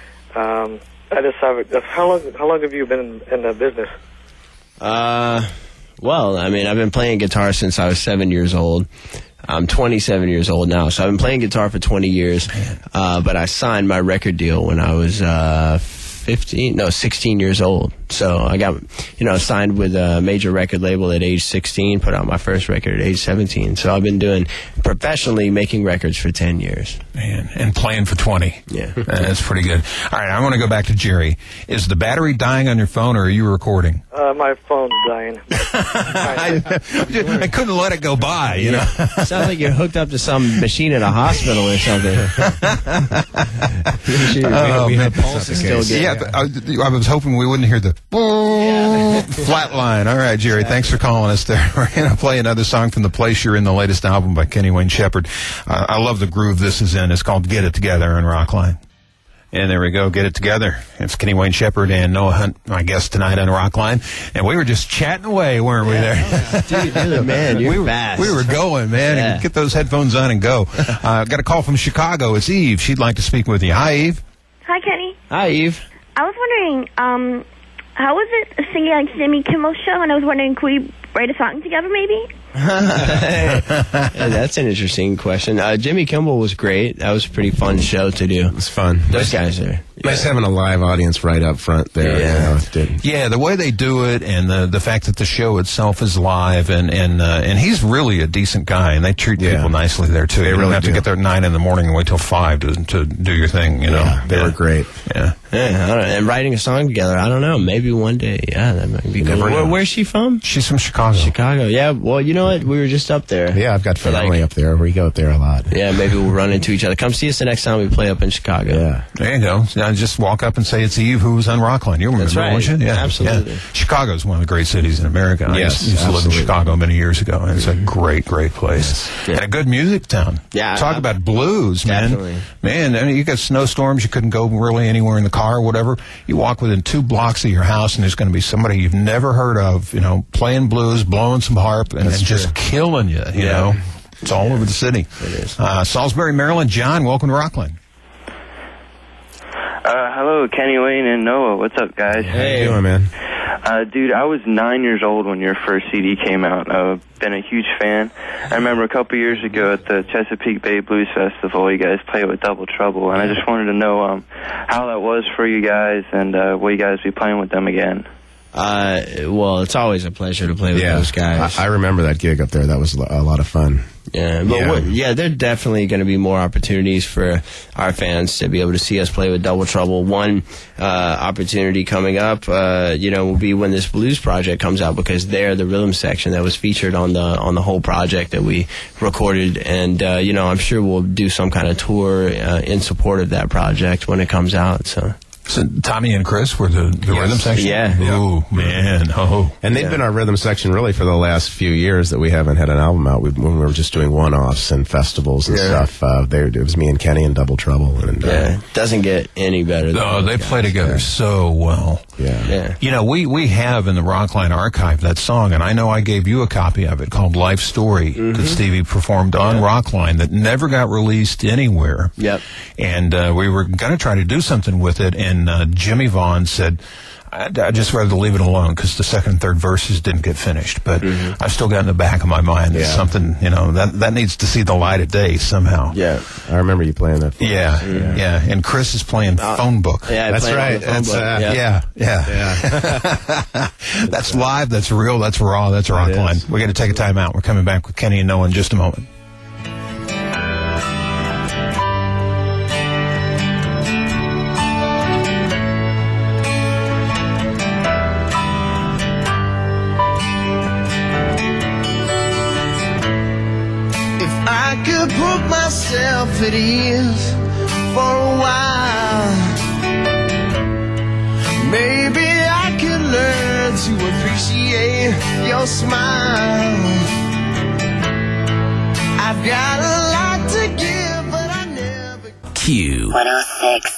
Um, I just have a, how long? How long have you been in, in the business? Uh, well, I mean, I've been playing guitar since I was seven years old. I'm twenty-seven years old now, so I've been playing guitar for twenty years. Uh, but I signed my record deal when I was uh, fifteen, no, sixteen years old. So I got, you know, signed with a major record label at age sixteen, put out my first record at age seventeen. So I've been doing professionally making records for ten years. Man, and playing for twenty. Yeah. That's pretty good. All right, I want to go back to Jerry. Is the battery dying on your phone, or are you recording? Uh, my phone's dying. I, I couldn't let it go by, you know. Sounds like you're hooked up to some machine at a hospital or something. Oh, we man. have pulses still getting. Yeah, but I, I was hoping we wouldn't hear the flat line. All right, Jerry, thanks for calling us there. We're going to play another song from The Place You're In, the latest album by Kenny Wayne Shepherd. Uh, I love the groove this is in. It's called Get It Together on Rockline. And there we go, Get It Together. It's Kenny Wayne Shepherd and Noah Hunt, my guest tonight on Rockline. And we were just chatting away, weren't we there? Dude, you're the man. You're we were, fast. We were going, man. Yeah. Get those headphones on and go. Uh, got a call from Chicago. It's Eve. She'd like to speak with you. Hi, Eve. Hi, Kenny. Hi, Eve. I was wondering, um, how was it singing on Jimmy Kimmel's show? And I was wondering, could we write a song together, maybe? Hey, that's an interesting question. Uh, Jimmy Kimmel was great. That was a pretty fun show to do. It's fun. Those guys are. Nice having a live audience right up front there. Yeah. You know, it did. Yeah, the way they do it, and the the fact that the show itself is live, and and uh, and he's really a decent guy, and they treat Yeah. people nicely there too. They you really don't have do. to get there at nine in the morning and wait till five to to do your thing. You know, Yeah, they were great. Yeah. Yeah, I don't know. And writing a song together, I don't know. Maybe one day. Yeah, that might be cool. never know. Where, where's she from? She's from Chicago. Chicago. Yeah, well, you know what? We were just up there. Yeah, I've got family Like- up there. We go up there a lot. Yeah, maybe we'll run into each other. Come see us the next time we play up in Chicago. Yeah. There you go. Now just walk up and say it's Eve who was on Rockline. You remember, That's right. won't you? Yeah, Absolutely. Yeah. Chicago's one of the great cities in America. I Yes, used, used to live in absolutely. Chicago many years ago, and it's a great, great place. Yeah. And a good music town. Yeah, Talk I- about blues, man. Definitely. Man, I mean, you got snowstorms, you couldn't go really anywhere in the car or whatever. You walk within two blocks of your house, and there's going to be somebody you've never heard of, you know, playing blues, blowing some harp, and That's it's just true. killing you, you Yeah. know. It's all over the city. It is. Uh, Salisbury, Maryland. John, welcome to Rockline. Uh, hello, Kenny Wayne and Noah. What's up, guys? How you doing, man? Uh, dude, I was nine years old when your first C D came out. I've been a huge fan. I remember a couple years ago at the Chesapeake Bay Blues Festival, you guys played with Double Trouble, and I just wanted to know um, how that was for you guys, and uh, will you guys be playing with them again? Uh, well, it's always a pleasure to play with Yeah. those guys. I, I remember that gig up there. That was a lot of fun. Yeah, but Yeah. What, yeah, there are definitely going to be more opportunities for our fans to be able to see us play with Double Trouble. One uh, opportunity coming up, uh, you know, will be when this blues project comes out, because they're the rhythm section that was featured on the on the whole project that we recorded, and uh, you know, I'm sure we'll do some kind of tour uh, in support of that project when it comes out. So. So Tommy and Chris were the, the Yes. rhythm section? Yeah. Oh, man. Oh. And they've Yeah. been our rhythm section really for the last few years that we haven't had an album out. We, when we were just doing one-offs and festivals and Yeah. stuff, uh, they, it was me and Kenny and Double Trouble. And uh, Yeah, doesn't get any better than Oh, those they guys. play together so well. yeah. Yeah. You know, we, we have in the Rockline archive that song, and I know I gave you a copy of it called Life Story that Stevie performed on Rockline that never got released anywhere. Yep. And uh, we were going to try to do something with it, and uh, Jimmy Vaughn said, I'd, I'd just rather leave it alone because the second and third verses didn't get finished. But I've still got in the back of my mind that Yeah. something, you know, that, that needs to see the light of day somehow. Yeah. I remember you playing that. for Yeah, us. yeah, And Chris is playing phone book. Yeah, I That's played on right. the phone That's, book. uh, Yeah. Yeah, yeah. That's live, that's real, that's raw, that's Rockline. is. We're going to take a time out. We're coming back with Kenny and Noah in just a moment. If I could put myself at ease for a while, maybe I could learn to appreciate your smile. I've got a lot to give, but I never. Q. one oh six.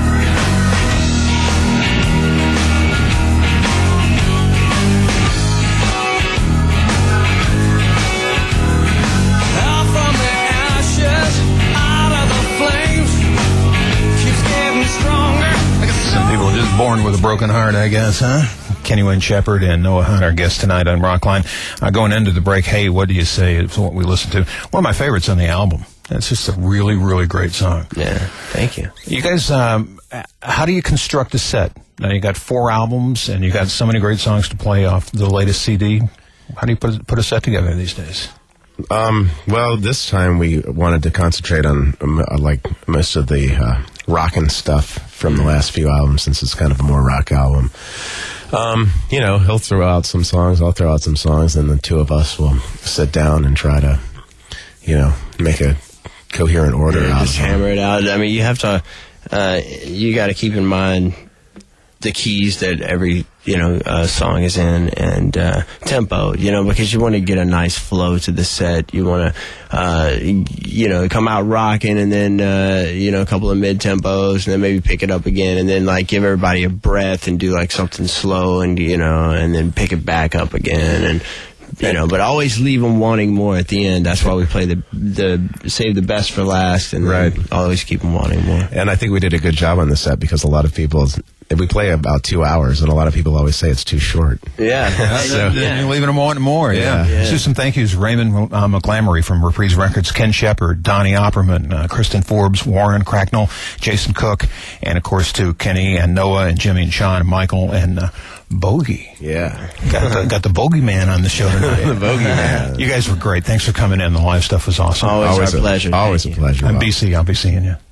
Out from the ashes, out of the flames, keeps getting stronger. Like a Some people are just born with a broken heart, I guess, huh? Kenny Wayne Shepherd and Noah Hunt, our guests tonight on Rockline. Uh, going into the break, hey, what do you say? It's what we listened to. One of my favorites on the album. That's just a really, really great song. Yeah, thank you. You guys, um, how do you construct a set? Now you got four albums, and you got so many great songs to play off the latest C D. How do you put put a set together these days? Um, well, this time we wanted to concentrate on um, uh, like most of the uh, rockin' stuff from the last few albums, since it's kind of a more rock album. Um, you know, he'll throw out some songs, I'll throw out some songs, and the two of us will sit down and try to, you know, make a coherent order yeah, out just of it. hammer it out. I mean, you have to, uh, you got to keep in mind the keys that every, you know, uh, song is in, and uh, tempo, you know, because you want to get a nice flow to the set. You want to, uh, you know, come out rocking, and then, uh, you know, a couple of mid-tempos, and then maybe pick it up again, and then, like, give everybody a breath and do, like, something slow, and, you know, and then pick it back up again, and, you know, but always leave them wanting more at the end. That's why we play the the save the best for last, and right. always keep them wanting more. And I think we did a good job on the set, because a lot of people, if we play about two hours, and a lot of people always say it's too short. Yeah. so, yeah. You're leaving them wanting more, yeah. Yeah. yeah. Let's do some thank yous. Raymond uh, McGlamory from Reprise Records, Ken Shepard, Donnie Opperman, uh, Kristen Forbes, Warren Cracknell, Jason Cook, and, of course, to Kenny and Noah and Jimmy and Sean and Michael and uh, Bogey. Yeah. Got the, got the Bogey Man on the show tonight. The Bogey Man. You guys were great. Thanks for coming in. The live stuff was awesome. Always, always our a pleasure. Always Thank a pleasure. I'm Bob. B C. I'll be seeing you.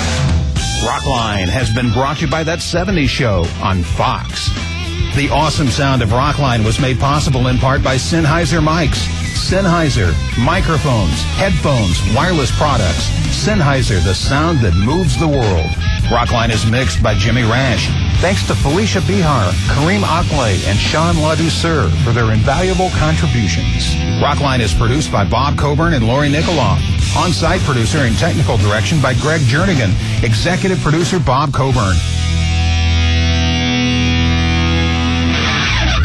Rockline has been brought to you by That seventies Show on Fox. The awesome sound of Rockline was made possible in part by Sennheiser mics. Sennheiser, microphones, headphones, wireless products. Sennheiser, the sound that moves the world. Rockline is mixed by Jimmy Rash. Thanks to Felicia Bihar, Kareem Akleh, and Sean LaDouceur for their invaluable contributions. Rockline is produced by Bob Coburn and Lori Nikoloff. On-site producer and technical direction by Greg Jernigan. Executive producer Bob Coburn.